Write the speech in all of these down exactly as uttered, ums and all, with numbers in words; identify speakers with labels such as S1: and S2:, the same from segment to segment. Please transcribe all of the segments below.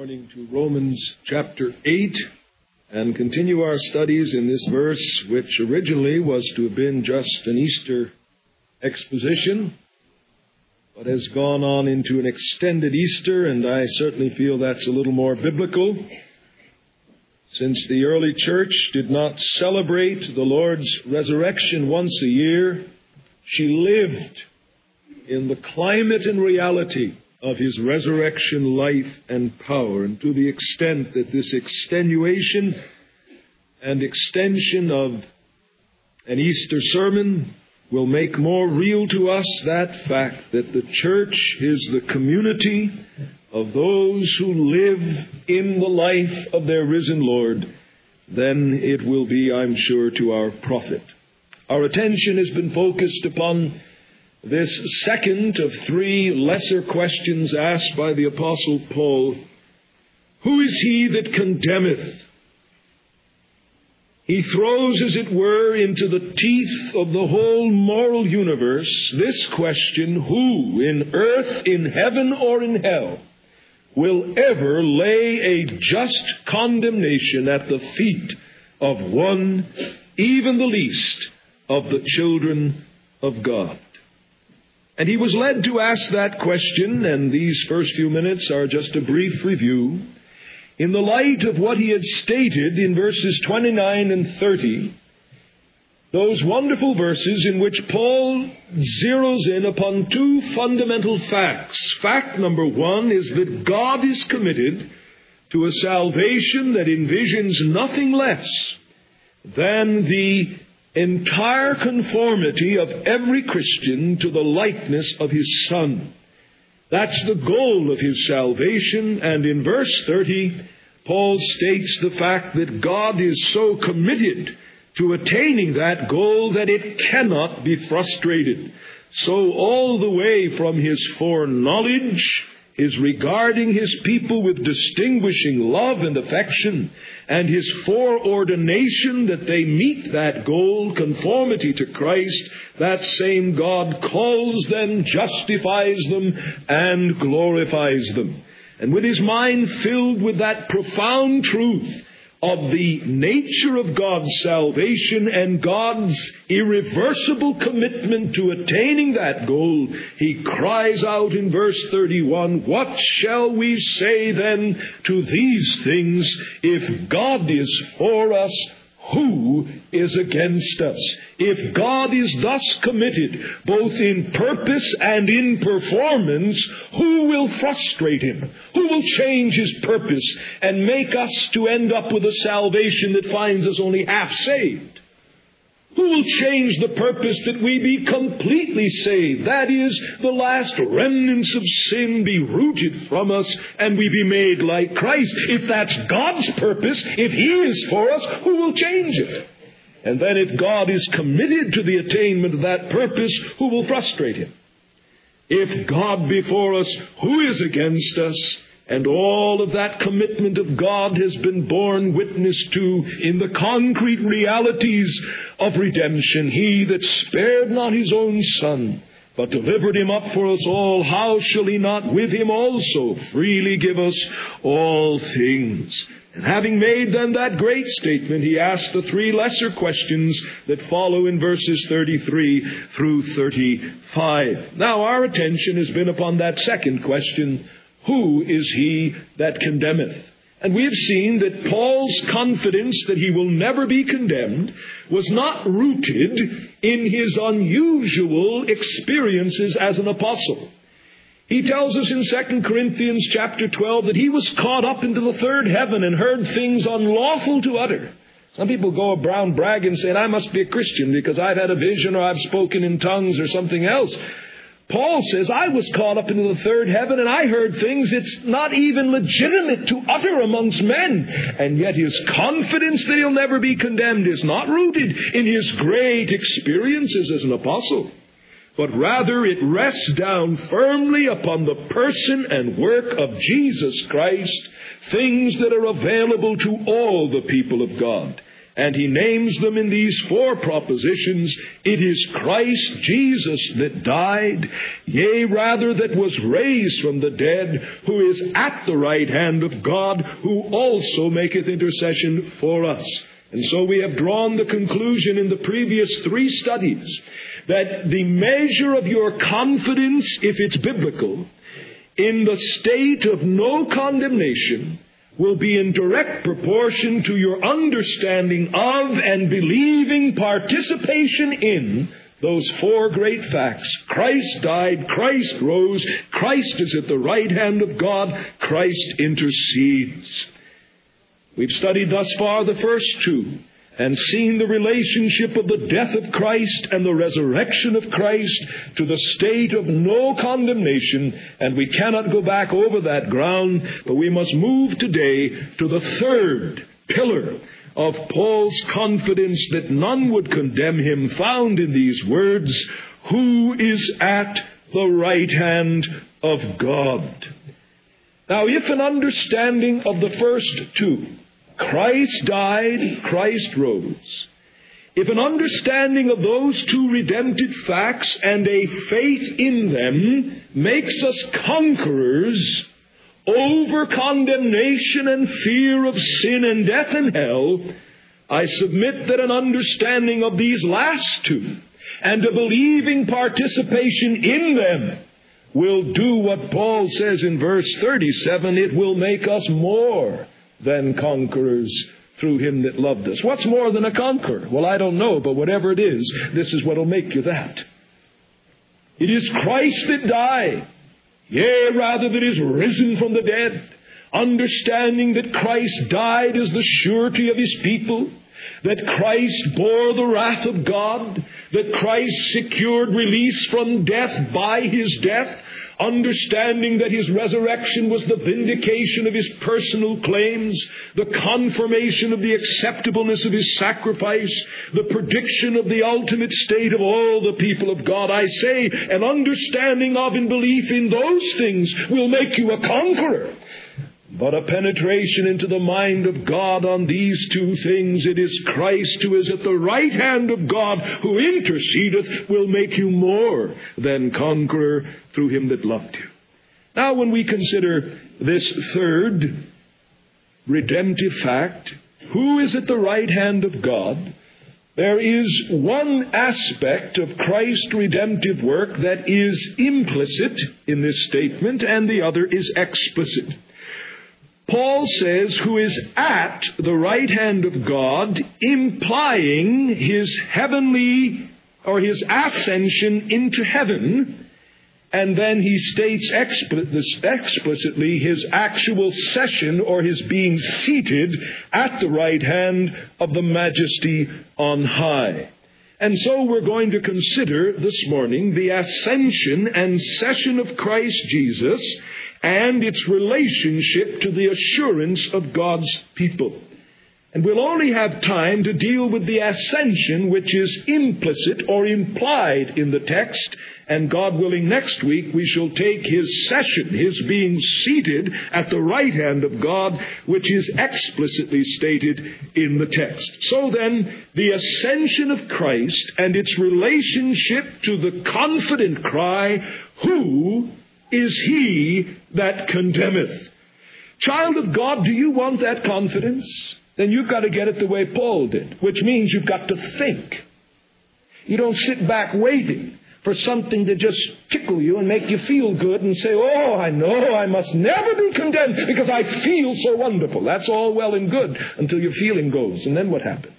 S1: morning to Romans chapter eight and continue our studies in this verse, which originally was to have been just an Easter exposition, but has gone on into an extended Easter, and I certainly feel that's a little more biblical. Since the early church did not celebrate the Lord's resurrection once a year, she lived in the climate and reality of His resurrection life and power. And to the extent that this extenuation and extension of an Easter sermon will make more real to us that fact that the church is the community of those who live in the life of their risen Lord, then it will be, I'm sure, to our profit. Our attention has been focused upon this second of three lesser questions asked by the Apostle Paul. Who is he that condemneth? He throws, as it were, into the teeth of the whole moral universe this question: who in earth, in heaven, or in hell will ever lay a just condemnation at the feet of one, even the least, of the children of God? And he was led to ask that question, and these first few minutes are just a brief review, in the light of what he had stated in verses twenty-nine and thirty, those wonderful verses in which Paul zeroes in upon two fundamental facts. Fact number one is that God is committed to a salvation that envisions nothing less than the entire conformity of every Christian to the likeness of His Son. That's the goal of His salvation. And in verse thirty, Paul states the fact that God is so committed to attaining that goal that it cannot be frustrated. So all the way from His foreknowledge, His regarding His people with distinguishing love and affection, and His foreordination that they meet that goal, conformity to Christ, that same God calls them, justifies them, and glorifies them. And with his mind filled with that profound truth of the nature of God's salvation and God's irreversible commitment to attaining that goal, he cries out in verse thirty-one, "What shall we say then to these things? If God is for us, who is against us?" If God is thus committed, both in purpose and in performance, who will frustrate Him? Who will change His purpose and make us to end up with a salvation that finds us only half saved? Who will change the purpose that we be completely saved? That is, the last remnants of sin be rooted from us and we be made like Christ. If that's God's purpose, if He is for us, who will change it? And then if God is committed to the attainment of that purpose, who will frustrate Him? If God be for us, who is against us? And all of that commitment of God has been borne witness to in the concrete realities of redemption. He that spared not His own Son, but delivered Him up for us all, how shall He not with Him also freely give us all things? And having made then that great statement, he asks the three lesser questions that follow in verses thirty-three through thirty-five. Now our attention has been upon that second question: who is he that condemneth? And we have seen that Paul's confidence that he will never be condemned was not rooted in his unusual experiences as an apostle. He tells us in Second Corinthians chapter twelve that he was caught up into the third heaven and heard things unlawful to utter. Some people go around bragging saying, I must be a Christian because I've had a vision or I've spoken in tongues or something else. Paul says, I was caught up into the third heaven and I heard things it's not even legitimate to utter amongst men. And yet his confidence that he'll never be condemned is not rooted in his great experiences as an apostle, but rather it rests down firmly upon the person and work of Jesus Christ, things that are available to all the people of God. And he names them in these four propositions. It is Christ Jesus that died, yea, rather that was raised from the dead, who is at the right hand of God, who also maketh intercession for us. And so we have drawn the conclusion in the previous three studies that the measure of your confidence, if it's biblical, in the state of no condemnation will be in direct proportion to your understanding of and believing participation in those four great facts. Christ died, Christ rose, Christ is at the right hand of God, Christ intercedes. We've studied thus far the first two and seen the relationship of the death of Christ and the resurrection of Christ to the state of no condemnation, and we cannot go back over that ground, but we must move today to the third pillar of Paul's confidence that none would condemn him, found in these words, who is at the right hand of God. Now, if an understanding of the first two, Christ died, Christ rose, if an understanding of those two redemptive facts and a faith in them makes us conquerors over condemnation and fear of sin and death and hell, I submit that an understanding of these last two and a believing participation in them will do what Paul says in verse thirty-seven, it will make us more than conquerors through him that loved us. What's more than a conqueror? Well, I don't know, but whatever it is, this is what will make you that. It is Christ that died, yea, rather that is risen from the dead, understanding that Christ died as the surety of his people, that Christ bore the wrath of God, that Christ secured release from death by his death, understanding that his resurrection was the vindication of his personal claims, the confirmation of the acceptableness of his sacrifice, the prediction of the ultimate state of all the people of God. I say, an understanding of and belief in those things will make you a conqueror. But a penetration into the mind of God on these two things, it is Christ who is at the right hand of God, who intercedeth, will make you more than conqueror through him that loved you. Now, when we consider this third redemptive fact, who is at the right hand of God, there is one aspect of Christ's redemptive work that is implicit in this statement, and the other is explicit. Paul says, who is at the right hand of God, implying his heavenly or his ascension into heaven, and then he states explicitly his actual session or his being seated at the right hand of the Majesty on high. And so we're going to consider this morning the ascension and session of Christ Jesus and its relationship to the assurance of God's people. And we'll only have time to deal with the ascension, which is implicit or implied in the text. And God willing, next week we shall take his session, his being seated at the right hand of God, which is explicitly stated in the text. So then, the ascension of Christ and its relationship to the confident cry, who is he that condemneth? Child of God, do you want that confidence? Then you've got to get it the way Paul did, which means you've got to think. You don't sit back waiting for something to just tickle you and make you feel good and say, oh, I know I must never be condemned because I feel so wonderful. That's all well and good until your feeling goes. And then what happens?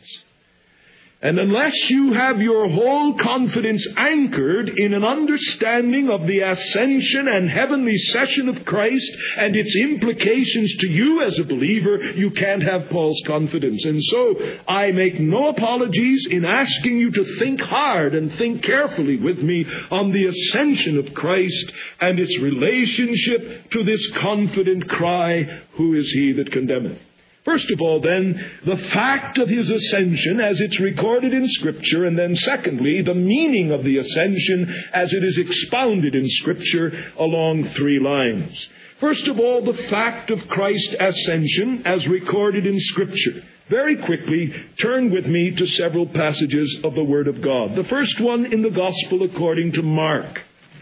S1: And unless you have your whole confidence anchored in an understanding of the ascension and heavenly session of Christ and its implications to you as a believer, you can't have Paul's confidence. And so I make no apologies in asking you to think hard and think carefully with me on the ascension of Christ and its relationship to this confident cry, who is he that condemneth? First of all, then, the fact of his ascension as it's recorded in Scripture, and then secondly, the meaning of the ascension as it is expounded in Scripture along three lines. First of all, the fact of Christ's ascension as recorded in Scripture. Very quickly, turn with me to several passages of the Word of God. The first one in the Gospel according to Mark.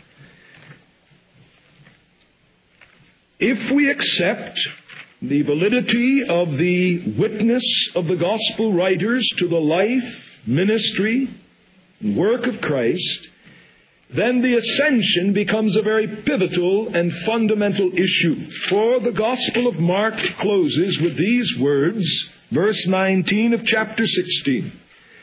S1: If we accept the validity of the witness of the Gospel writers to the life, ministry, and work of Christ, then the ascension becomes a very pivotal and fundamental issue. For the Gospel of Mark closes with these words, verse nineteen of chapter sixteen.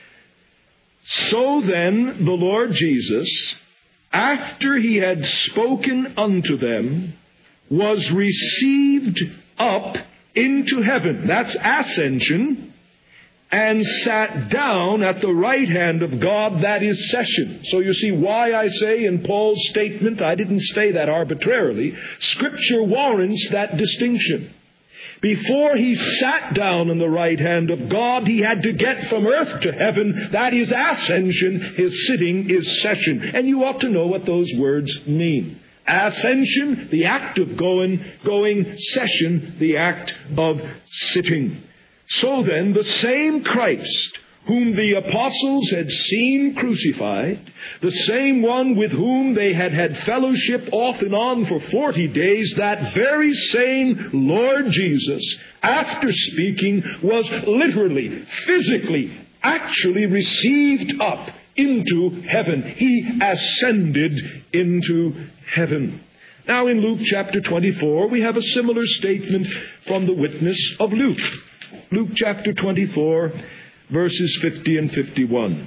S1: So then the Lord Jesus, after he had spoken unto them, was received up into heaven. That's ascension. And sat down at the right hand of God, that is session. So you see why I say in Paul's statement, I didn't say that arbitrarily, Scripture warrants that distinction. Before he sat down on the right hand of God, he had to get from earth to heaven. That is ascension. His sitting is session. And you ought to know what those words mean. Ascension, the act of going, going, session, the act of sitting. So then, the same Christ whom the apostles had seen crucified, the same one with whom they had had fellowship off and on for forty days, that very same Lord Jesus, after speaking, was literally, physically, actually received up into heaven. He ascended into heaven. Now in Luke chapter twenty-four, we have a similar statement from the witness of Luke. Luke chapter twenty-four, verses fifty and fifty-one.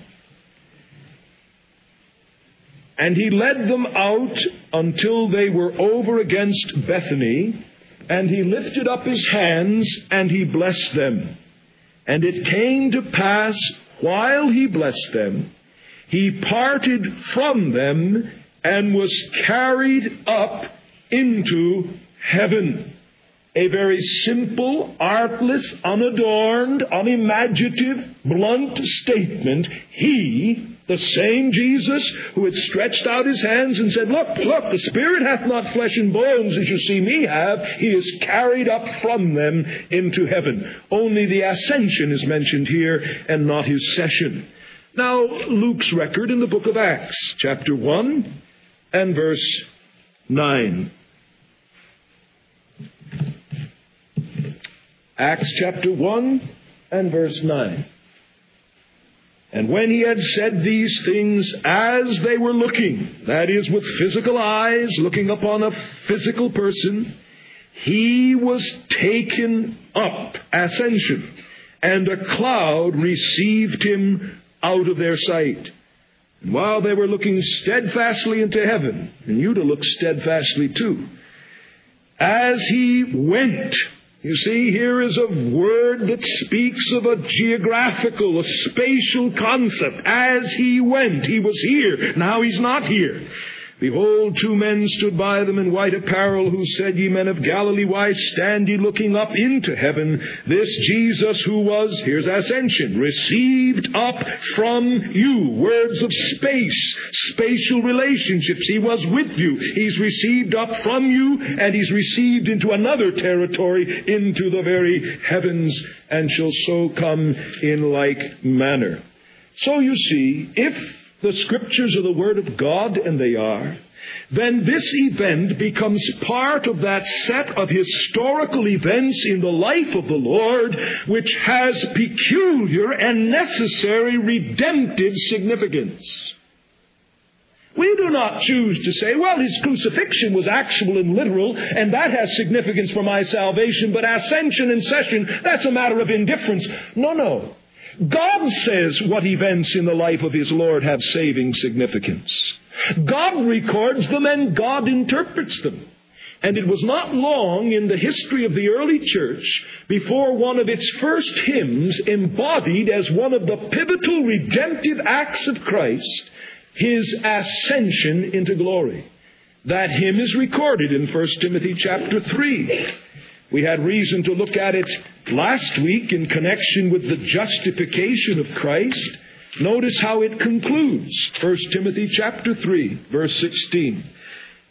S1: And he led them out until they were over against Bethany, and he lifted up his hands, and he blessed them. And it came to pass, while he blessed them, he parted from them, and was carried up into heaven. A very simple, artless, unadorned, unimaginative, blunt statement. He, the same Jesus who had stretched out his hands and said, look, look, the Spirit hath not flesh and bones as you see me have. He is carried up from them into heaven. Only the ascension is mentioned here and not his session. Now, Luke's record in the book of Acts, chapter one and verse nine. Acts chapter one and verse nine. And when he had said these things, as they were looking, that is, with physical eyes, looking upon a physical person, he was taken up, ascension, and a cloud received him out of their sight. And while they were looking steadfastly into heaven, and you to look steadfastly too, as he went. You see, here is a word that speaks of a geographical, a spatial concept. As he went, he was here. Now he's not here. Behold, two men stood by them in white apparel, who said, Ye men of Galilee, why stand ye looking up into heaven? This Jesus who was, here's ascension, received up from you. Words of space, spatial relationships. He was with you. He's received up from you, and he's received into another territory, into the very heavens, and shall so come in like manner. So you see, if the Scriptures are the Word of God, and they are, then this event becomes part of that set of historical events in the life of the Lord which has peculiar and necessary redemptive significance. We do not choose to say, well, his crucifixion was actual and literal, and that has significance for my salvation, but ascension and session, that's a matter of indifference. No, no. God says what events in the life of his Lord have saving significance. God records them and God interprets them. And it was not long in the history of the early church before one of its first hymns embodied as one of the pivotal redemptive acts of Christ his ascension into glory. That hymn is recorded in First Timothy chapter three. We had reason to look at it last week in connection with the justification of Christ. Notice how it concludes. First Timothy chapter three, verse sixteen.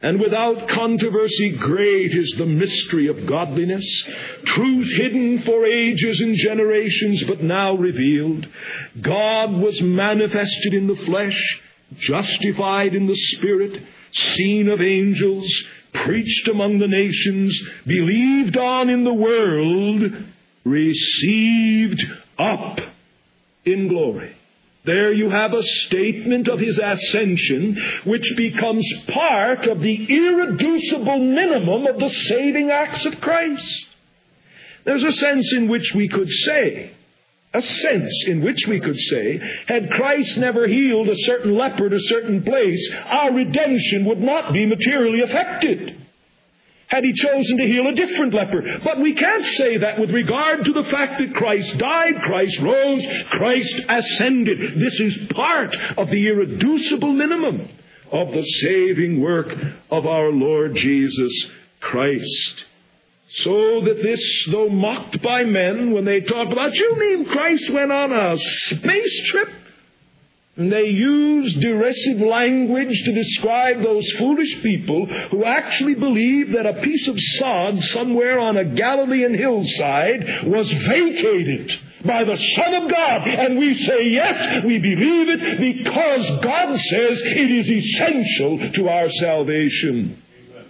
S1: And without controversy, great is the mystery of godliness, truth hidden for ages and generations, but now revealed. God was manifested in the flesh, justified in the Spirit, seen of angels, preached among the nations, believed on in the world, received up in glory. There you have a statement of his ascension, which becomes part of the irreducible minimum of the saving acts of Christ. There's a sense in which we could say, a sense in which we could say, had Christ never healed a certain leper at a certain place, our redemption would not be materially affected. Had he chosen to heal a different leper. But we can't say that with regard to the fact that Christ died, Christ rose, Christ ascended. This is part of the irreducible minimum of the saving work of our Lord Jesus Christ. So that this, though mocked by men when they talk about, you mean Christ went on a space trip? And they use derisive language to describe those foolish people who actually believe that a piece of sod somewhere on a Galilean hillside was vacated by the Son of God. And we say, yes, we believe it because God says it is essential to our salvation.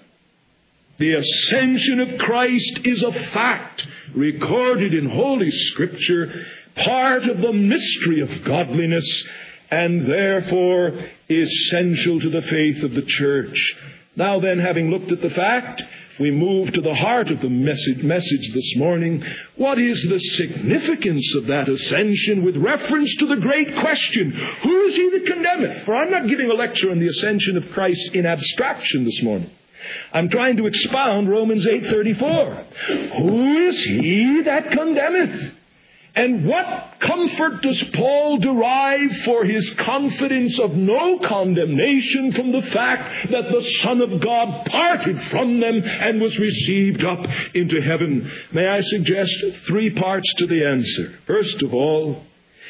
S1: The ascension of Christ is a fact recorded in Holy Scripture, part of the mystery of godliness, and therefore essential to the faith of the church. Now then, having looked at the fact, we move to the heart of the message, message this morning. What is the significance of that ascension with reference to the great question, who is he that condemneth? For I'm not giving a lecture on the ascension of Christ in abstraction this morning. I'm trying to expound Romans eight thirty-four. Who is he that condemneth? And what comfort does Paul derive for his confidence of no condemnation from the fact that the Son of God parted from them and was received up into heaven? May I suggest three parts to the answer. First of all,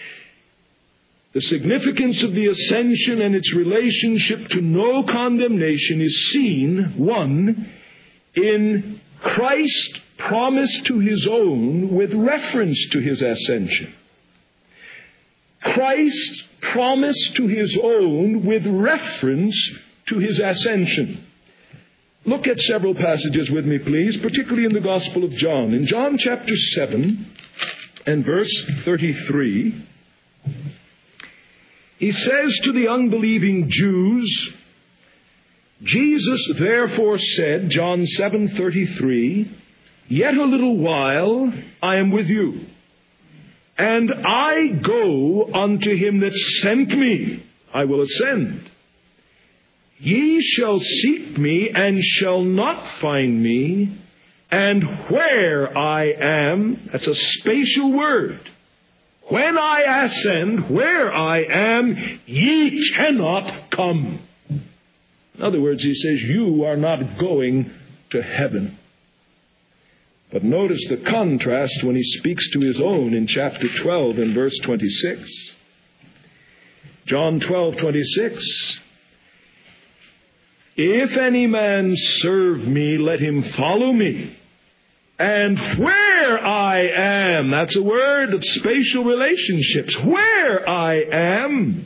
S1: the significance of the ascension and its relationship to no condemnation is seen, one, in Christ's promise to his own with reference to his ascension. Christ's promise to his own with reference to his ascension. Look at several passages with me, please, particularly in the Gospel of John. In John chapter seven and verse thirty-three, he says to the unbelieving Jews, Jesus therefore said, John seven thirty-three, yet a little while I am with you, and I go unto him that sent me. I will ascend. Ye shall seek me, and shall not find me, and where I am, that's a spatial word. When I ascend, where I am, ye cannot come. In other words, he says, you are not going to heaven. But notice the contrast when he speaks to his own in chapter twelve and verse twenty-six. John twelve twenty-six. If any man serve me, let him follow me. And where I am, that's a word of spatial relationships. Where I am,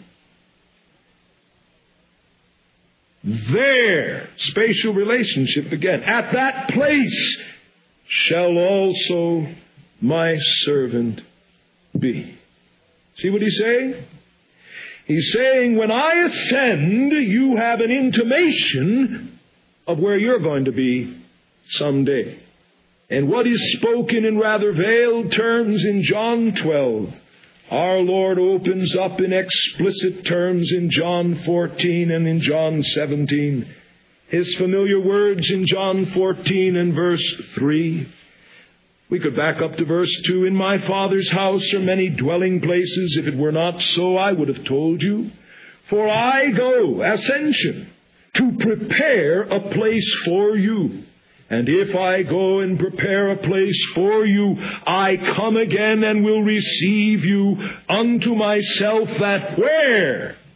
S1: there, spatial relationship again. At that place shall also my servant be. See what he's saying? He's saying, when I ascend, you have an intimation of where you're going to be someday. And what is spoken in rather veiled terms in John twelve, our Lord opens up in explicit terms in John fourteen and in John seventeen. His familiar words in John fourteen and verse three. We could back up to verse two. In my Father's house are many dwelling places. If it were not so, I would have told you. For I go, ascension, to prepare a place for you. And if I go and prepare a place for you, I come again and will receive you unto myself, that where?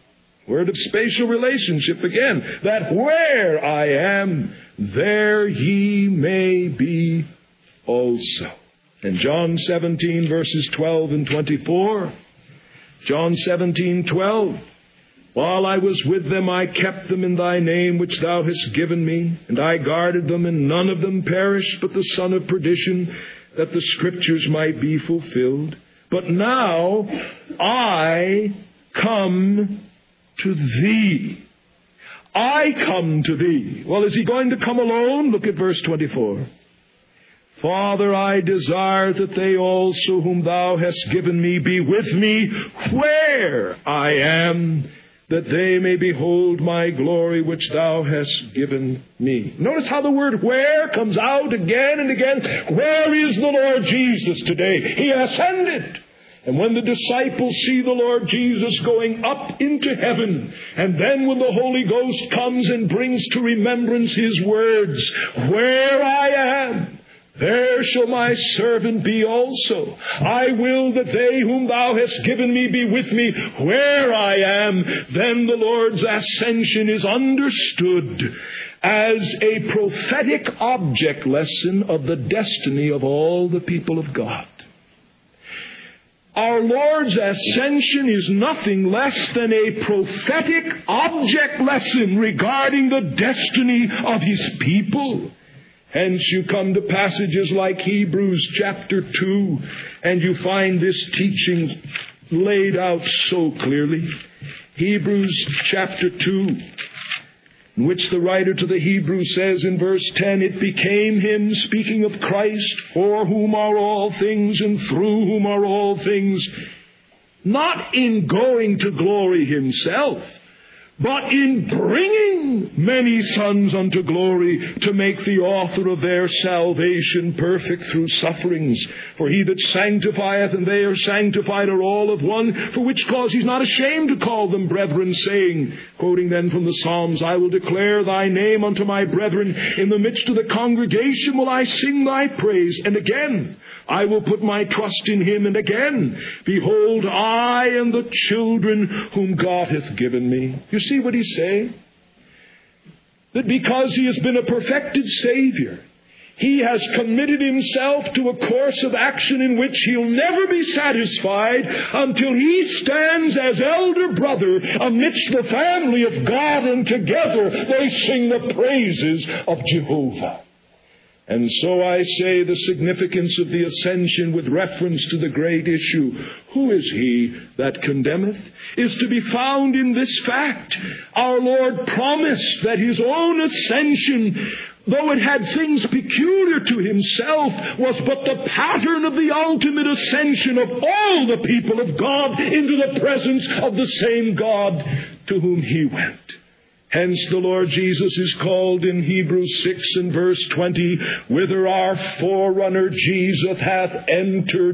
S1: Word of spatial relationship again. That where I am, there ye may be also. And John seventeen, verses twelve and twenty-four. John seventeen, twelve. While I was with them, I kept them in thy name, which thou hast given me, and I guarded them, and none of them perished, but the son of perdition, that the scriptures might be fulfilled. But now I come to thee. I come to thee. Well, is he going to come alone? Look at verse twenty-four. Father, I desire that they also whom thou hast given me be with me where I am, that they may behold my glory which thou hast given me. Notice how the word where comes out again and again. Where is the Lord Jesus today? He ascended. And when the disciples see the Lord Jesus going up into heaven, and then when the Holy Ghost comes and brings to remembrance his words, where I am, there shall my servant be also. I will that they whom thou hast given me be with me where I am. Then the Lord's ascension is understood as a prophetic object lesson of the destiny of all the people of God. Our Lord's ascension is nothing less than a prophetic object lesson regarding the destiny of his people. Hence you come to passages like Hebrews chapter two, and you find this teaching laid out so clearly. Hebrews chapter two, in which the writer to the Hebrews says in verse ten, it became him, speaking of Christ, for whom are all things and through whom are all things, not in going to glory himself, but in bringing many sons unto glory, to make the author of their salvation perfect through sufferings. For he that sanctifieth and they are sanctified are all of one, for which cause he's not ashamed to call them brethren, saying, quoting then from the Psalms, I will declare thy name unto my brethren. In the midst of the congregation will I sing thy praise. And again, I will put my trust in him. And again, behold, I and the children whom God hath given me. You see what he's saying? That because he has been a perfected Savior, he has committed himself to a course of action in which he'll never be satisfied until he stands as elder brother amidst the family of God, and together they sing the praises of Jehovah. And so I say the significance of the ascension with reference to the great issue, who is he that condemneth, is to be found in this fact. Our Lord promised that his own ascension, though it had things peculiar to himself, was but the pattern of the ultimate ascension of all the people of God into the presence of the same God to whom he went. Hence the Lord Jesus is called in Hebrews six and verse twenty, whither our forerunner Jesus hath entered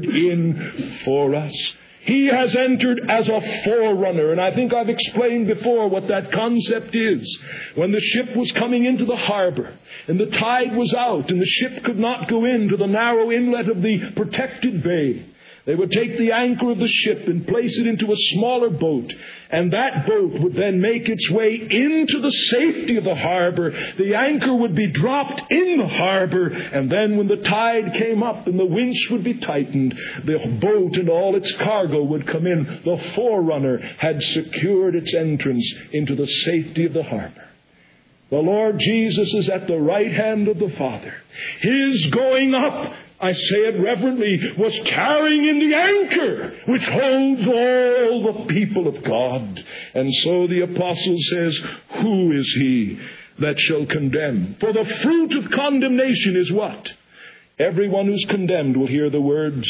S1: in for us. He has entered as a forerunner, and I think I've explained before what that concept is. When the ship was coming into the harbor, and the tide was out, and the ship could not go into the narrow inlet of the protected bay, they would take the anchor of the ship and place it into a smaller boat, and that boat would then make its way into the safety of the harbor. The anchor would be dropped in the harbor, and then when the tide came up and the winch would be tightened, the boat and all its cargo would come in. The forerunner had secured its entrance into the safety of the harbor. The Lord Jesus is at the right hand of the Father. His going up, I say it reverently, was carrying in the anchor which holds all the people of God. And so the apostle says, who is he that shall condemn? For the fruit of condemnation is what? Everyone who's condemned will hear the words,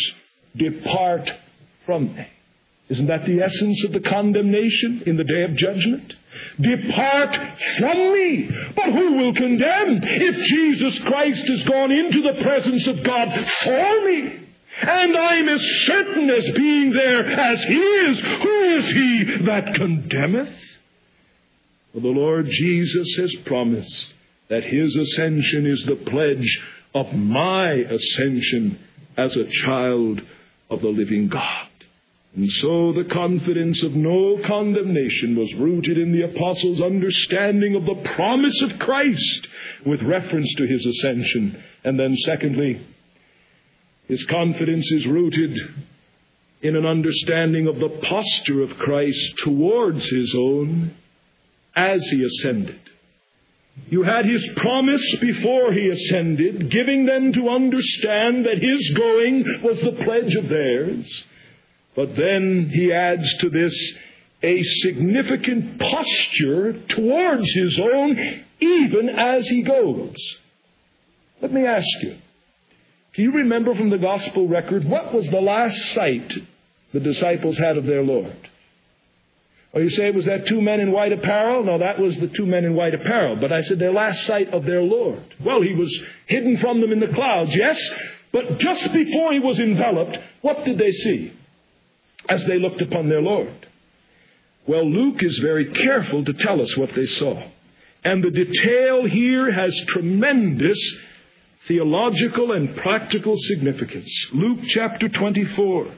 S1: depart from me. Isn't that the essence of the condemnation in the day of judgment? Depart from me. But who will condemn if Jesus Christ has gone into the presence of God for me? And I'm as certain as being there as he is. Who is he that condemneth? For the Lord Jesus has promised that his ascension is the pledge of my ascension as a child of the living God. And so the confidence of no condemnation was rooted in the apostles' understanding of the promise of Christ with reference to his ascension. And then secondly, his confidence is rooted in an understanding of the posture of Christ towards his own as he ascended. You had his promise before he ascended, giving them to understand that his going was the pledge of theirs. But then he adds to this a significant posture towards his own, even as he goes. Let me ask you, do you remember from the gospel record, what was the last sight the disciples had of their Lord? Or you say it was that two men in white apparel? No, that was the two men in white apparel. But I said their last sight of their Lord. Well, he was hidden from them in the clouds, yes. But just before he was enveloped, what did they see as they looked upon their Lord? Well, Luke is very careful to tell us what they saw. And the detail here has tremendous theological and practical significance. Luke chapter twenty-four.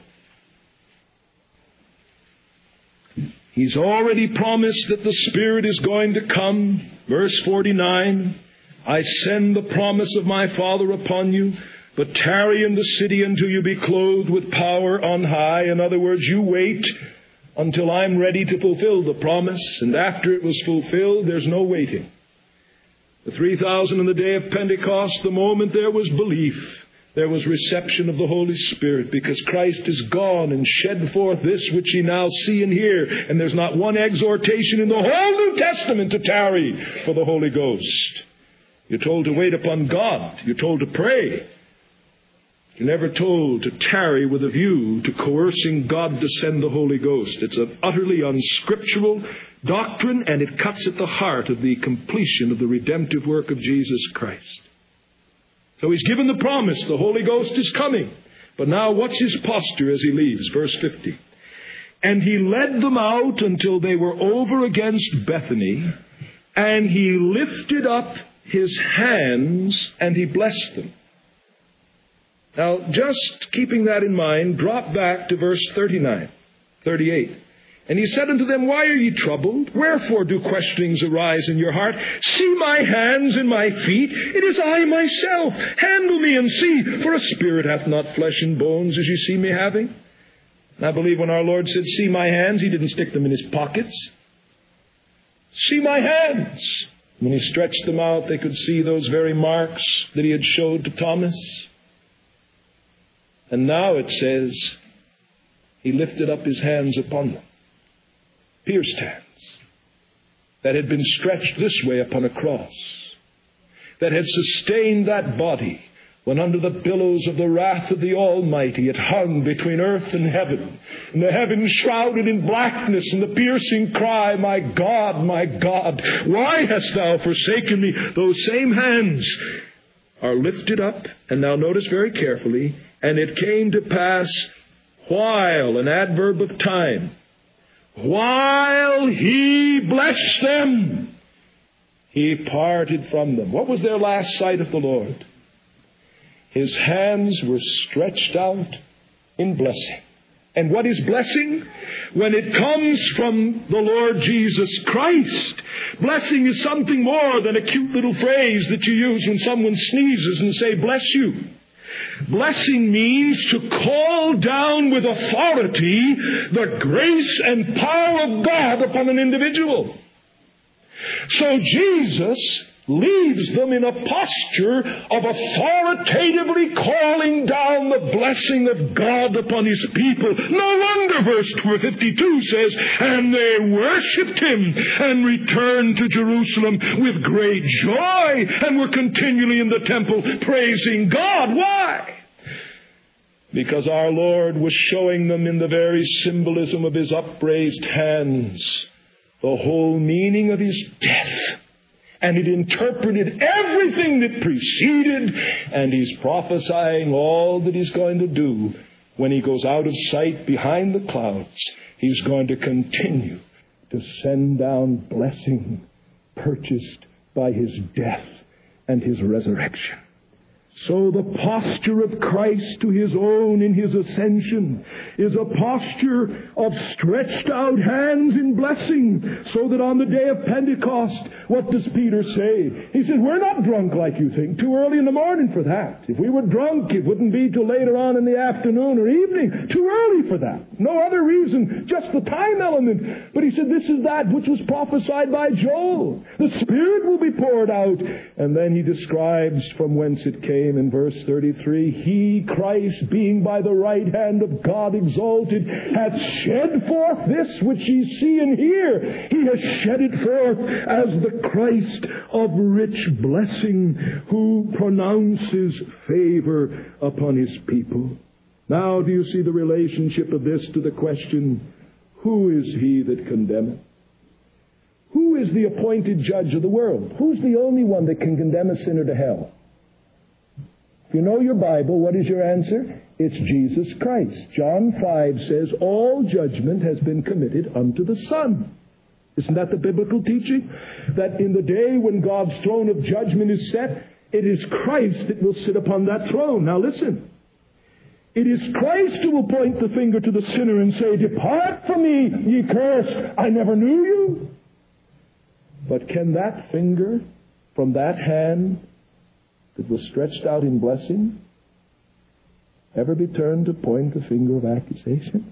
S1: He's already promised that the Spirit is going to come. Verse forty-nine, I send the promise of my Father upon you, but tarry in the city until you be clothed with power on high. In other words, you wait until I'm ready to fulfill the promise. And after it was fulfilled, there's no waiting. The three thousand on the day of Pentecost, the moment there was belief, there was reception of the Holy Spirit, because Christ is gone and shed forth this which ye now see and hear. And there's not one exhortation in the whole New Testament to tarry for the Holy Ghost. You're told to wait upon God. You're told to pray. You're never told to tarry with a view to coercing God to send the Holy Ghost. It's an utterly unscriptural doctrine, and it cuts at the heart of the completion of the redemptive work of Jesus Christ. So he's given the promise, the Holy Ghost is coming. But now what's his posture as he leaves? Verse fifty. And he led them out until they were over against Bethany, and he lifted up his hands and he blessed them. Now, just keeping that in mind, drop back to verse thirty-nine, thirty-eight. And he said unto them, why are ye troubled? Wherefore do questionings arise in your heart? See my hands and my feet. It is I myself. Handle me and see, for a spirit hath not flesh and bones, as you see me having. And I believe when our Lord said, see my hands, he didn't stick them in his pockets. See my hands. When he stretched them out, they could see those very marks that he had showed to Thomas. And now it says, he lifted up his hands upon them. Pierced hands that had been stretched this way upon a cross, that had sustained that body when under the billows of the wrath of the Almighty it hung between earth and heaven, and the heavens shrouded in blackness, and the piercing cry, my God, my God, why hast thou forsaken me? Those same hands are lifted up, and now notice very carefully, and it came to pass while, an adverb of time, while he blessed them, he parted from them. What was their last sight of the Lord? His hands were stretched out in blessing. And what is blessing? When it comes from the Lord Jesus Christ, blessing is something more than a cute little phrase that you use when someone sneezes and say, bless you. Blessing means to call down with authority the grace and power of God upon an individual. So Jesus leaves them in a posture of authoritatively calling down the blessing of God upon his people. No wonder verse fifty-two says, and they worshipped him and returned to Jerusalem with great joy and were continually in the temple praising God. Why? Because our Lord was showing them in the very symbolism of his upraised hands the whole meaning of his death. And it interpreted everything that preceded, and he's prophesying all that he's going to do when he goes out of sight behind the clouds. He's going to continue to send down blessing purchased by his death and his resurrection. So the posture of Christ to His own in His ascension is a posture of stretched out hands in blessing, so that on the day of Pentecost, what does Peter say? He said, we're not drunk like you think, too early in the morning for that. If we were drunk, it wouldn't be till later on in the afternoon or evening. Too early for that. No other reason, just the time element. But he said, this is that which was prophesied by Joel. The Spirit will be poured out. And then he describes from whence it came in verse thirty-three. He, Christ, being by the right hand of God exalted, hath shed forth this which ye see and hear. He has shed it forth as the Christ of rich blessing, who pronounces favor upon His people. Now do you see the relationship of this to the question, who is He that condemneth? Who is the appointed judge of the world? Who's the only one that can condemn a sinner to hell? If you know your Bible, what is your answer? It's Jesus Christ. John five says, all judgment has been committed unto the Son. Isn't that the biblical teaching? That in the day when God's throne of judgment is set, it is Christ that will sit upon that throne. Now listen. It is Christ who will point the finger to the sinner and say, depart from me, ye cursed. I never knew you. But can that finger from that hand that was stretched out in blessing ever be turned to point the finger of accusation?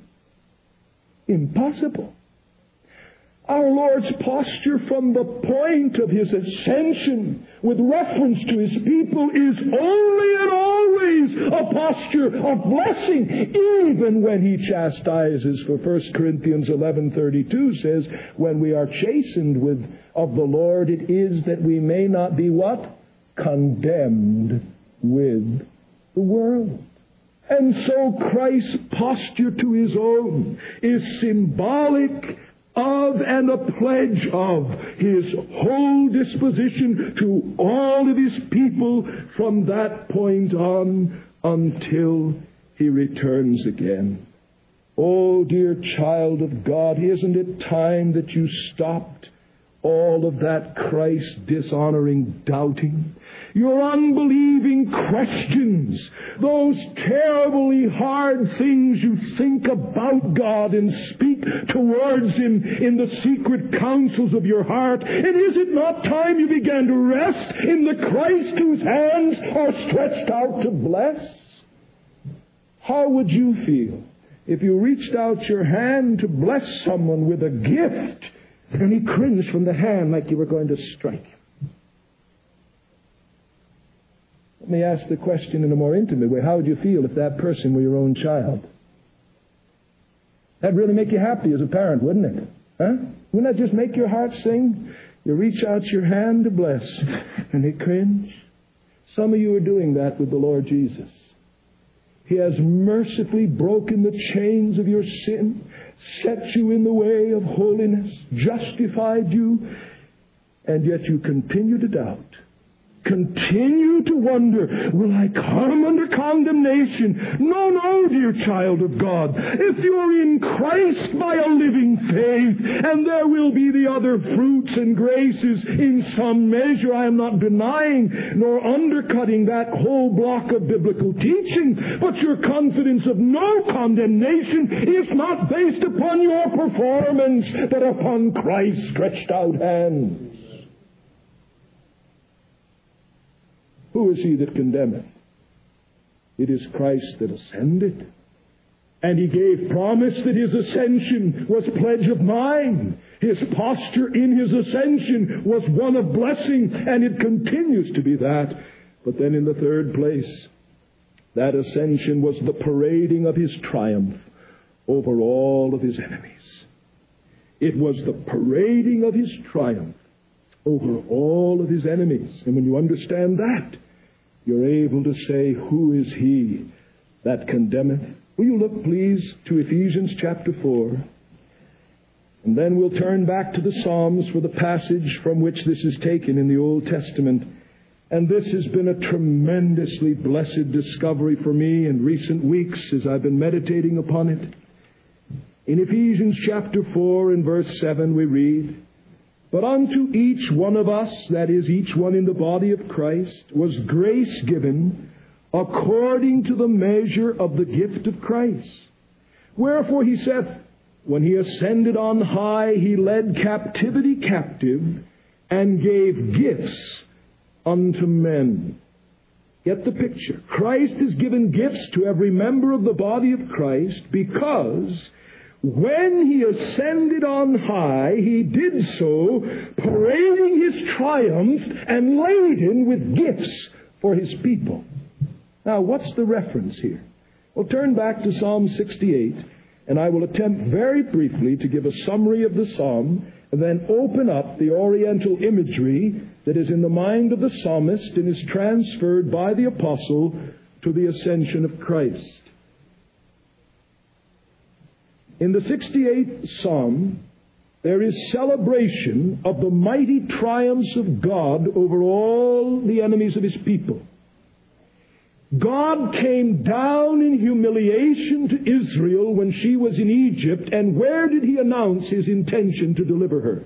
S1: Impossible. Our Lord's posture from the point of His ascension with reference to His people is only and always a posture of blessing, even when He chastises. For First Corinthians eleven thirty-two says, when we are chastened with of the Lord, it is that we may not be what? Condemned with the world. And so Christ's posture to His own is symbolic of and a pledge of His whole disposition to all of His people from that point on until He returns again. Oh, dear child of God, isn't it time that you stopped all of that Christ-dishonoring doubting? Your unbelieving questions, those terribly hard things you think about God and speak towards Him in the secret counsels of your heart. And is it not time you began to rest in the Christ whose hands are stretched out to bless? How would you feel if you reached out your hand to bless someone with a gift and he cringed from the hand like you were going to strike him? Let me ask the question in a more intimate way. How would you feel if that person were your own child? That'd really make you happy as a parent, wouldn't it? Huh? Wouldn't that just make your heart sing? You reach out your hand to bless, and they cringe. Some of you are doing that with the Lord Jesus. He has mercifully broken the chains of your sin, set you in the way of holiness, justified you, and yet you continue to doubt. Continue to wonder, will I come under condemnation? No, no, dear child of God. If you're in Christ by a living faith, and there will be the other fruits and graces in some measure, I am not denying nor undercutting that whole block of biblical teaching, but your confidence of no condemnation is not based upon your performance, but upon Christ's stretched out hands. Who is He that condemneth? It is Christ that ascended. And He gave promise that His ascension was pledge of mine. His posture in His ascension was one of blessing, and it continues to be that. But then in the third place, that ascension was the parading of His triumph over all of His enemies. It was the parading of His triumph over all of His enemies. And when you understand that, you're able to say, who is He that condemneth? Will you look, please, to Ephesians chapter four? And then we'll turn back to the Psalms for the passage from which this is taken in the Old Testament. And this has been a tremendously blessed discovery for me in recent weeks as I've been meditating upon it. In Ephesians chapter four and verse seven we read, but unto each one of us, that is, each one in the body of Christ, was grace given according to the measure of the gift of Christ. Wherefore he saith, when he ascended on high, he led captivity captive, and gave gifts unto men. Get the picture. Christ has given gifts to every member of the body of Christ, because when he ascended on high, he did so parading his triumph and laden with gifts for his people. Now, what's the reference here? Well, turn back to Psalm sixty-eight, and I will attempt very briefly to give a summary of the psalm, and then open up the oriental imagery that is in the mind of the psalmist and is transferred by the apostle to the ascension of Christ. In the sixty-eighth Psalm, there is celebration of the mighty triumphs of God over all the enemies of his people. God came down in humiliation to Israel when she was in Egypt, and where did he announce his intention to deliver her?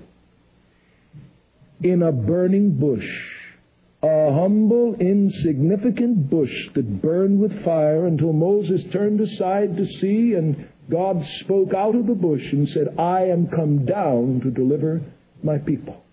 S1: In a burning bush. A humble, insignificant bush that burned with fire until Moses turned aside to see, and God spoke out of the bush and said, I am come down to deliver my people.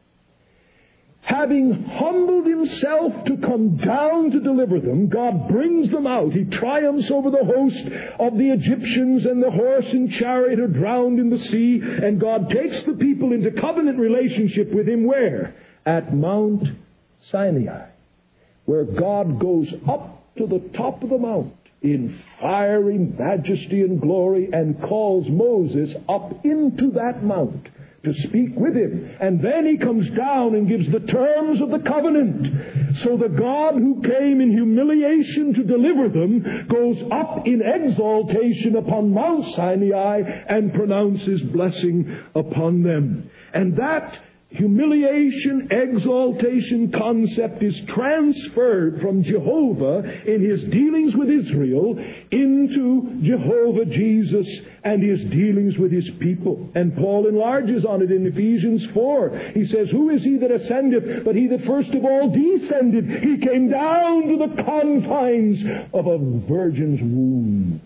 S1: Having humbled himself to come down to deliver them, God brings them out. He triumphs over the host of the Egyptians, and the horse and chariot are drowned in the sea, and God takes the people into covenant relationship with him where? At Mount Sinai, where God goes up to the top of the mount in fiery majesty and glory and calls Moses up into that mount to speak with him. And then he comes down and gives the terms of the covenant. So the God who came in humiliation to deliver them goes up in exaltation upon Mount Sinai and pronounces blessing upon them. And that humiliation, exaltation concept is transferred from Jehovah in his dealings with Israel into Jehovah Jesus and his dealings with his people. And Paul enlarges on it in Ephesians four. He says, who is he that ascendeth but he that first of all descended? He came down to the confines of a virgin's womb.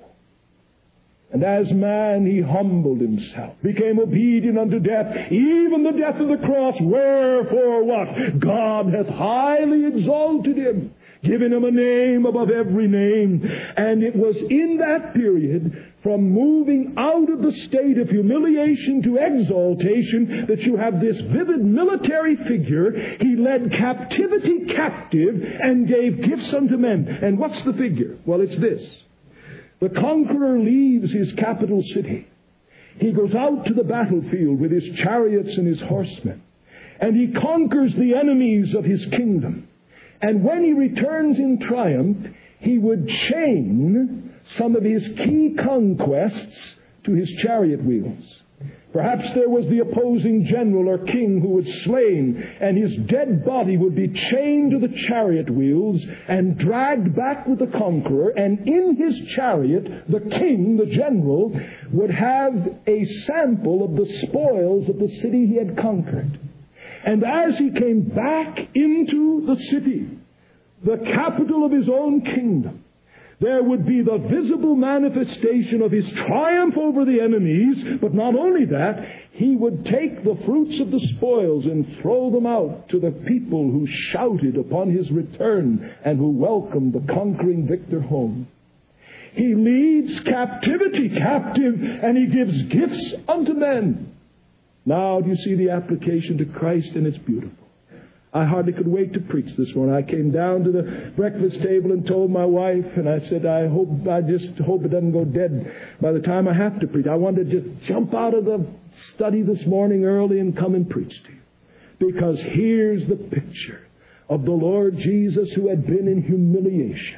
S1: And as man he humbled himself, became obedient unto death, even the death of the cross. Wherefore what? God hath highly exalted him, given him a name above every name. And it was in that period, from moving out of the state of humiliation to exaltation, that you have this vivid military figure. He led captivity captive and gave gifts unto men. And what's the figure? Well, it's this. The conqueror leaves his capital city. He goes out to the battlefield with his chariots and his horsemen. And he conquers the enemies of his kingdom. And when he returns in triumph, he would chain some of his key conquests to his chariot wheels. Perhaps there was the opposing general or king who was slain, and his dead body would be chained to the chariot wheels and dragged back with the conqueror, and in his chariot, the king, the general, would have a sample of the spoils of the city he had conquered. And as he came back into the city, the capital of his own kingdom, there would be the visible manifestation of his triumph over the enemies. But not only that, he would take the fruits of the spoils and throw them out to the people who shouted upon his return and who welcomed the conquering victor home. He leads captivity captive, and he gives gifts unto men. Now, do you see the application to Christ? And it's beautiful. I hardly could wait to preach this morning. I came down to the breakfast table and told my wife, and I said, I hope, I just hope it doesn't go dead by the time I have to preach. I wanted to just jump out of the study this morning early and come and preach to you. Because here's the picture of the Lord Jesus, who had been in humiliation.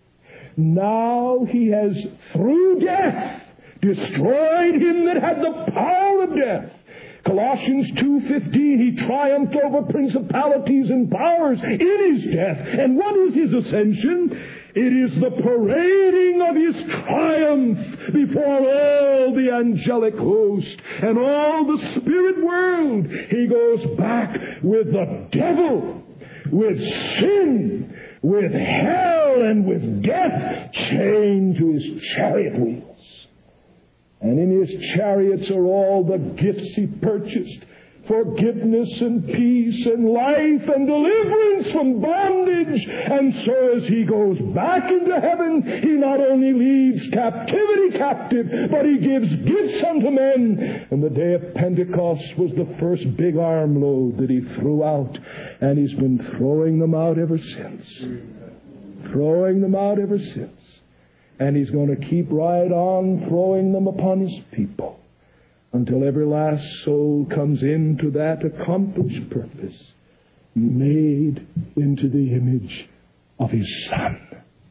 S1: Now he has, through death, destroyed him that had the power of death. Colossians two fifteen, he triumphed over principalities and powers in his death. And what is his ascension? It is the parading of his triumph before all the angelic host and all the spirit world. He goes back with the devil, with sin, with hell and with death chained to his chariot wheels. And in his chariots are all the gifts he purchased: forgiveness and peace and life and deliverance from bondage. And so as he goes back into heaven, he not only leaves captivity captive, but he gives gifts unto men. And the day of Pentecost was the first big armload that he threw out. And he's been throwing them out ever since. Throwing them out ever since. And he's going to keep right on throwing them upon his people, until every last soul comes into that accomplished purpose, made into the image of his Son.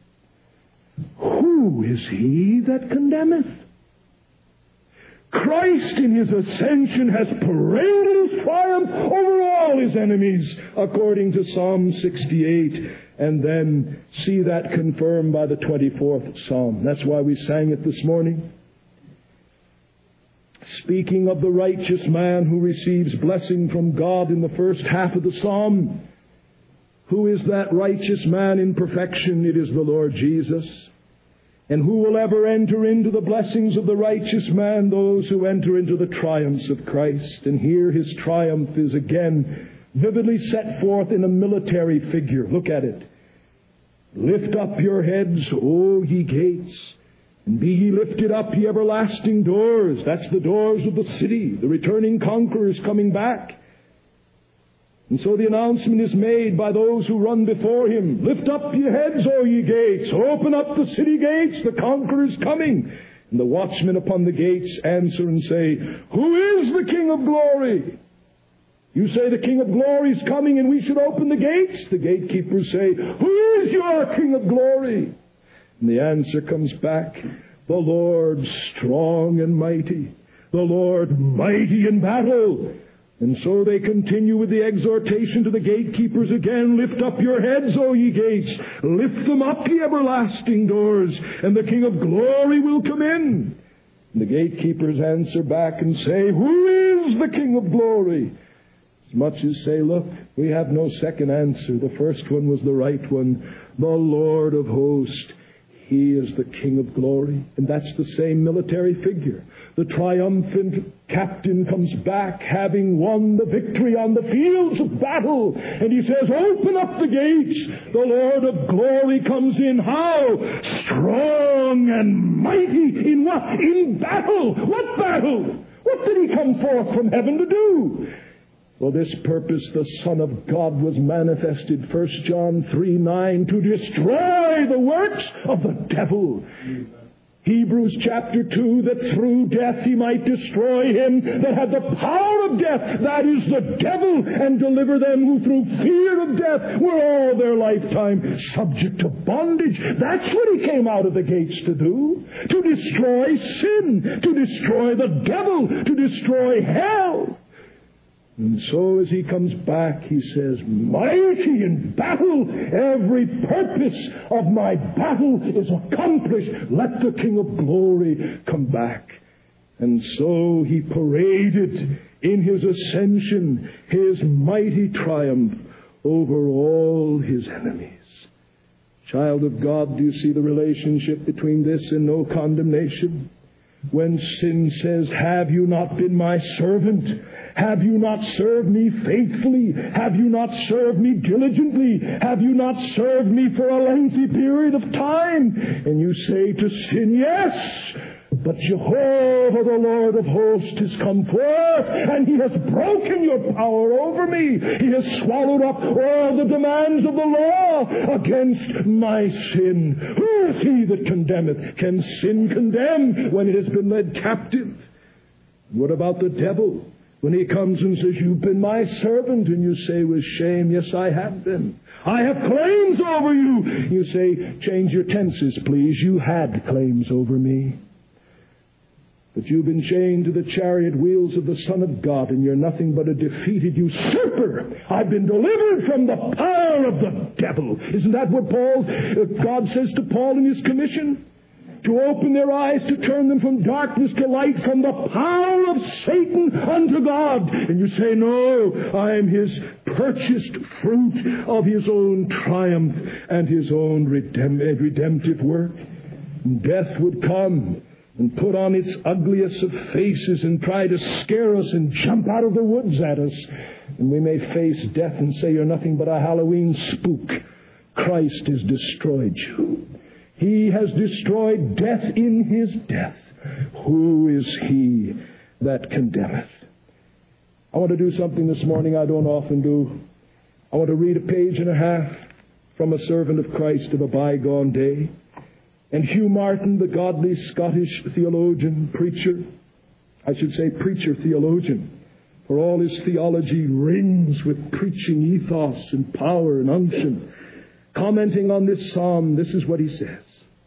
S1: Who is he that condemneth? Christ in his ascension has paraded his triumph over all his enemies, according to Psalm sixty-eight. And then see that confirmed by the twenty-fourth Psalm. That's why we sang it this morning. Speaking of the righteous man who receives blessing from God in the first half of the psalm, who is that righteous man in perfection? It is the Lord Jesus. And who will ever enter into the blessings of the righteous man? Those who enter into the triumphs of Christ. And here his triumph is again vividly set forth in a military figure. Look at it. Lift up your heads, O ye gates, and be ye lifted up, ye everlasting doors. That's the doors of the city. The returning conquerors coming back. And so the announcement is made by those who run before him. Lift up ye heads, O ye gates. Open up the city gates. The conqueror is coming. And the watchmen upon the gates answer and say, Who is the King of glory? You say the King of glory is coming and we should open the gates. The gatekeepers say, Who is your King of glory? And the answer comes back, The Lord strong and mighty, the Lord mighty in battle. And so they continue with the exhortation to the gatekeepers again. Lift up your heads, O ye gates. Lift them up, ye everlasting doors, and the King of glory will come in. And the gatekeepers answer back and say, Who is the King of glory? As much as say, look, we have no second answer. The first one was the right one. The Lord of hosts. He is the King of glory. And that's the same military figure. The triumphant captain comes back having won the victory on the fields of battle. And he says, Open up the gates. The Lord of glory comes in. How? Strong and mighty. In what? In battle. What battle? What did he come forth from heaven to do? For this purpose the Son of God was manifested, First John three nine, to destroy the works of the devil. Hebrews chapter two, that through death he might destroy him that had the power of death, that is the devil, and deliver them who through fear of death were all their lifetime subject to bondage. That's what he came out of the gates to do. To destroy sin, to destroy the devil, to destroy hell. And so as he comes back, he says, Mighty in battle, every purpose of my battle is accomplished. Let the King of glory come back. And so he paraded in his ascension his mighty triumph over all his enemies. Child of God, do you see the relationship between this and no condemnation? When sin says, Have you not been my servant? Have you not served me faithfully? Have you not served me diligently? Have you not served me for a lengthy period of time? And you say to sin, Yes, but Jehovah the Lord of hosts has come forth, and he has broken your power over me. He has swallowed up all the demands of the law against my sin. Who is he that condemneth? Can sin condemn when it has been led captive? What about the devil? When he comes and says, You've been my servant, and you say with shame, Yes, I have been. I have claims over you. You say, Change your tenses, please. You had claims over me. But you've been chained to the chariot wheels of the Son of God, and you're nothing but a defeated usurper. I've been delivered from the power of the devil. Isn't that what Paul, God says to Paul in his commission? to open their eyes, to turn them from darkness to light, from the power of Satan unto God. And you say, no, I am his purchased fruit of his own triumph and his own redemp- redemptive work. And death would come and put on its ugliest of faces and try to scare us and jump out of the woods at us. And we may face death and say, you're nothing but a Halloween spook. Christ has destroyed you. He has destroyed death in his death. Who is he that condemneth? I want to do something this morning I don't often do. I want to read a page and a half from a servant of Christ of a bygone day. And Hugh Martin, the godly Scottish theologian, preacher, I should say preacher theologian, for all his theology rings with preaching ethos and power and unction. Commenting on this psalm, this is what he says.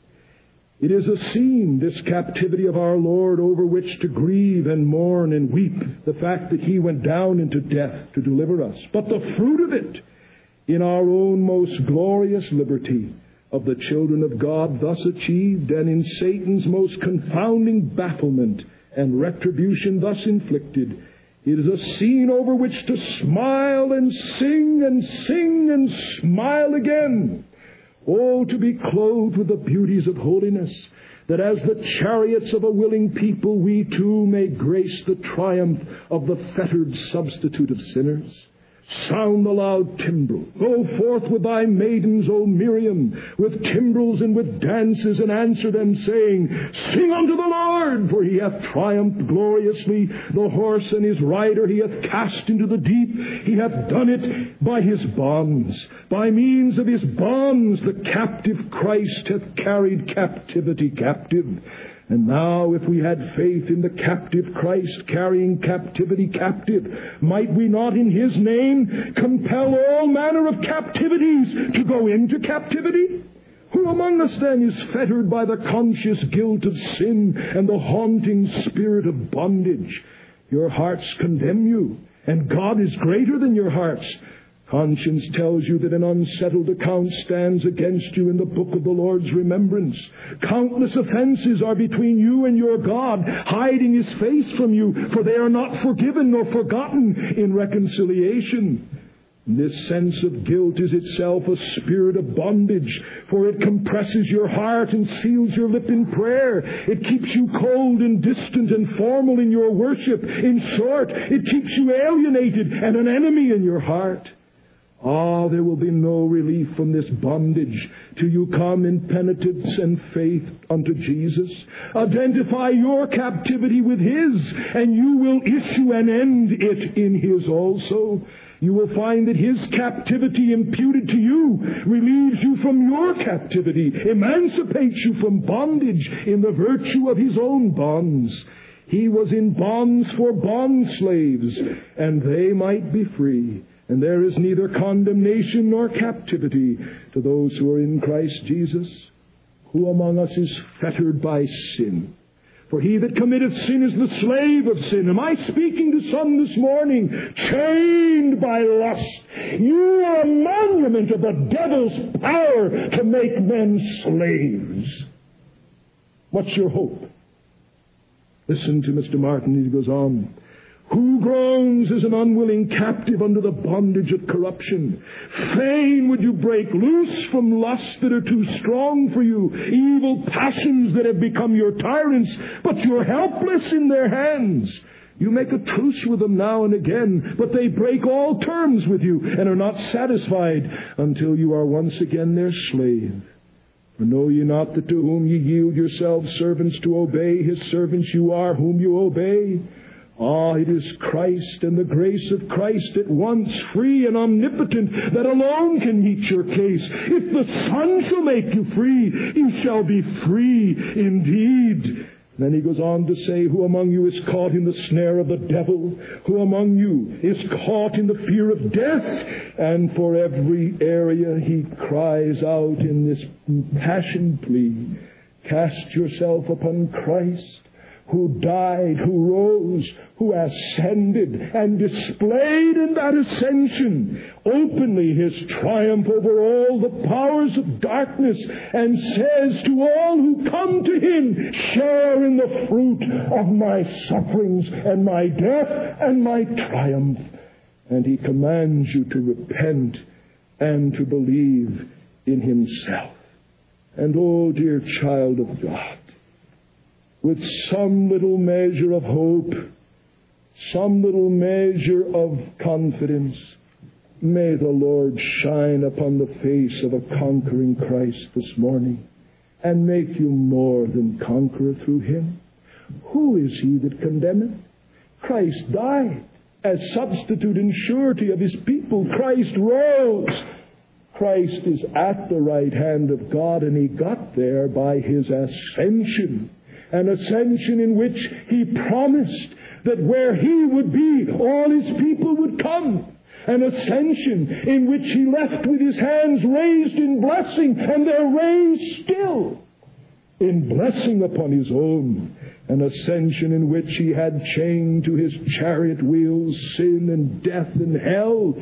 S1: It is a scene, this captivity of our Lord, over which to grieve and mourn and weep the fact that he went down into death to deliver us. But the fruit of it, in our own most glorious liberty of the children of God thus achieved, and in Satan's most confounding bafflement and retribution thus inflicted, it is a scene over which to smile and sing and sing and smile again. Oh, to be clothed with the beauties of holiness, that as the chariots of a willing people, we too may grace the triumph of the fettered substitute of sinners. Sound the loud timbrel. Go forth with thy maidens, O Miriam, with timbrels and with dances, and answer them, saying, sing unto the Lord, for he hath triumphed gloriously. The horse and his rider he hath cast into the deep. He hath done it by his bonds. By means of his bonds the captive Christ hath carried captivity captive. And now, if we had faith in the captive Christ carrying captivity captive, might we not in his name compel all manner of captivities to go into captivity? Who among us then is fettered by the conscious guilt of sin and the haunting spirit of bondage? Your hearts condemn you, and God is greater than your hearts. Conscience tells you that an unsettled account stands against you in the book of the Lord's remembrance. Countless offenses are between you and your God, hiding his face from you, for they are not forgiven nor forgotten in reconciliation. This sense of guilt is itself a spirit of bondage, for it compresses your heart and seals your lip in prayer. It keeps you cold and distant and formal in your worship. In short, it keeps you alienated and an enemy in your heart. Ah, there will be no relief from this bondage till you come in penitence and faith unto Jesus. Identify your captivity with his, and you will issue and end it in his also. You will find that his captivity imputed to you relieves you from your captivity, emancipates you from bondage in the virtue of his own bonds. He was in bonds for bond slaves, and they might be free. And there is neither condemnation nor captivity to those who are in Christ Jesus. Who among us is fettered by sin? For he that committeth sin is the slave of sin. Am I speaking to some this morning? Chained by lust. You are a monument of the devil's power to make men slaves. What's your hope? Listen to Mister Martin. He goes on. Who groans as an unwilling captive under the bondage of corruption? Fain would you break loose from lusts that are too strong for you, evil passions that have become your tyrants, but you're helpless in their hands. You make a truce with them now and again, but they break all terms with you and are not satisfied until you are once again their slave. For know ye not that to whom ye yield yourselves servants to obey, his servants you are whom you obey? Ah, it is Christ and the grace of Christ at once free and omnipotent that alone can meet your case. If the Son shall make you free, you shall be free indeed. Then he goes on to say, who among you is caught in the snare of the devil? Who among you is caught in the fear of death? And for every area he cries out in this passion plea, cast yourself upon Christ. who died, who rose, who ascended, and displayed in that ascension openly his triumph over all the powers of darkness, and says to all who come to him, share in the fruit of my sufferings and my death and my triumph. And he commands you to repent and to believe in himself. And oh, dear child of God, with some little measure of hope, some little measure of confidence, may the Lord shine upon the face of a conquering Christ this morning and make you more than conqueror through him. Who is he that condemneth? Christ died as substitute and surety of his people. Christ rose. Christ is at the right hand of God, and he got there by his ascension. An ascension in which he promised that where he would be, all his people would come. An ascension in which he left with his hands raised in blessing, and they're raised still in blessing upon his own. An ascension in which he had chained to his chariot wheels sin and death and hell,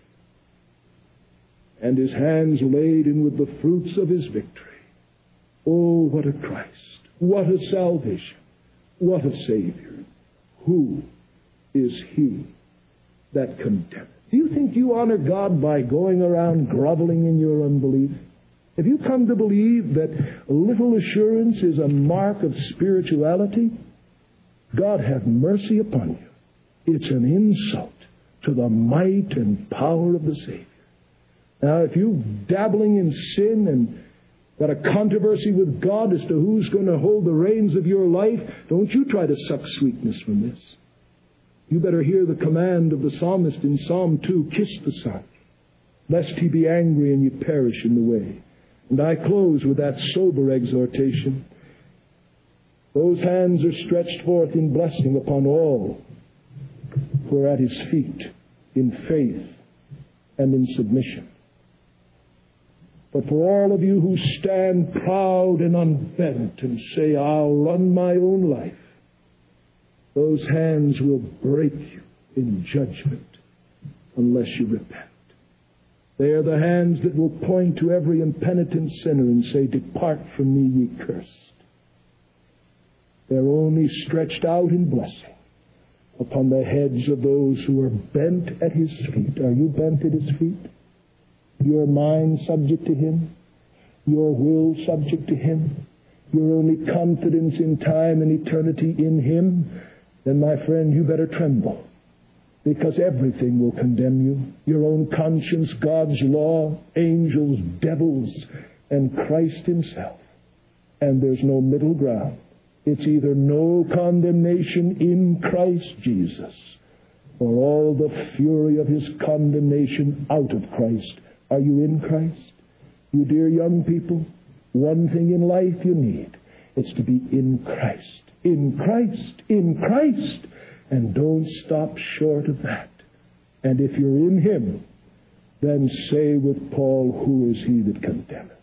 S1: and his hands laden with the fruits of his victory. Oh, what a Christ! What a salvation! What a Savior! Who is he that condemneth? Do you think you honor God by going around groveling in your unbelief? Have you come to believe that little assurance is a mark of spirituality? God have mercy upon you. It's an insult to the might and power of the Savior. Now, if you're dabbling in sin and got a controversy with God as to who's going to hold the reins of your life, don't you try to suck sweetness from this. You better hear the command of the psalmist in Psalm two, kiss the Son, lest he be angry and you perish in the way. And I close with that sober exhortation. Those hands are stretched forth in blessing upon all who are at his feet in faith and in submission. But for all of you who stand proud and unbent and say, I'll run my own life, those hands will break you in judgment unless you repent. They are the hands that will point to every impenitent sinner and say, depart from me, ye cursed. They're only stretched out in blessing upon the heads of those who are bent at his feet. Are you bent at his feet? Your mind subject to him? Your will subject to him? Your only confidence in time and eternity in him? Then, my friend, you better tremble, because everything will condemn you. Your own conscience, God's law, angels, devils, and Christ himself. And there's no middle ground. It's either no condemnation in Christ Jesus, or all the fury of his condemnation out of Christ. Are you in Christ? You dear young people, one thing in life you need. It's to be in Christ. In Christ. In Christ. And don't stop short of that. And if you're in him, then say with Paul, who is he that condemneth?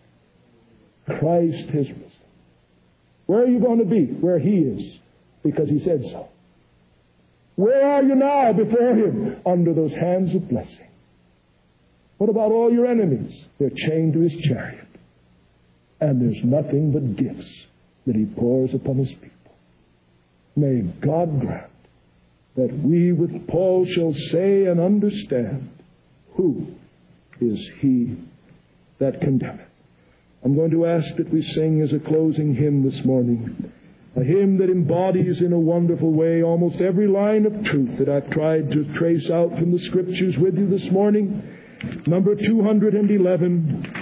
S1: Christ has risen. Where are you going to be? Where he is. Because he said so. Where are you now before him? Under those hands of blessing. What about all your enemies? They're chained to his chariot. And there's nothing but gifts that he pours upon his people. May God grant that we with Paul shall say and understand, who is he that condemneth? I'm going to ask that we sing as a closing hymn this morning, a hymn that embodies in a wonderful way almost every line of truth that I've tried to trace out from the Scriptures with you this morning. Number two hundred eleven.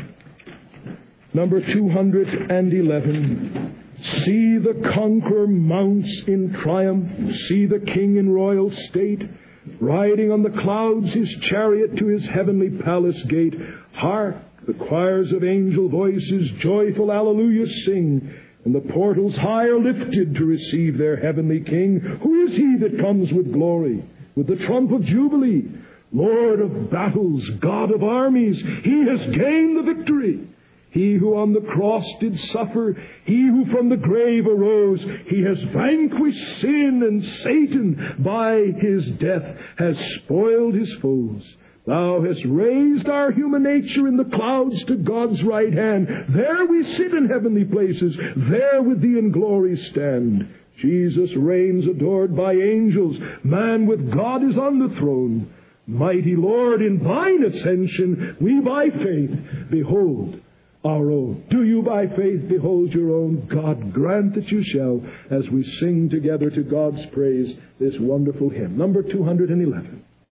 S1: Number two hundred eleven. See the conqueror mounts in triumph. See the king in royal state, riding on the clouds his chariot to his heavenly palace gate. Hark, the choirs of angel voices joyful alleluia sing, and the portals high are lifted to receive their heavenly king. Who is he that comes with glory, with the trump of jubilee? Lord of battles, God of armies, he has gained the victory. He who on the cross did suffer, He who from the grave arose, He has vanquished sin and Satan. By His death has spoiled His foes. Thou hast raised our human nature in the clouds to God's right hand. There we sit in heavenly places. There with Thee in glory stand. Jesus reigns adored by angels. Man with God is on the throne. Mighty Lord, in Thine ascension, we by faith behold our own. Do you by faith behold your own? God grant that you shall, as we sing together to God's praise this wonderful hymn. Number two hundred eleven.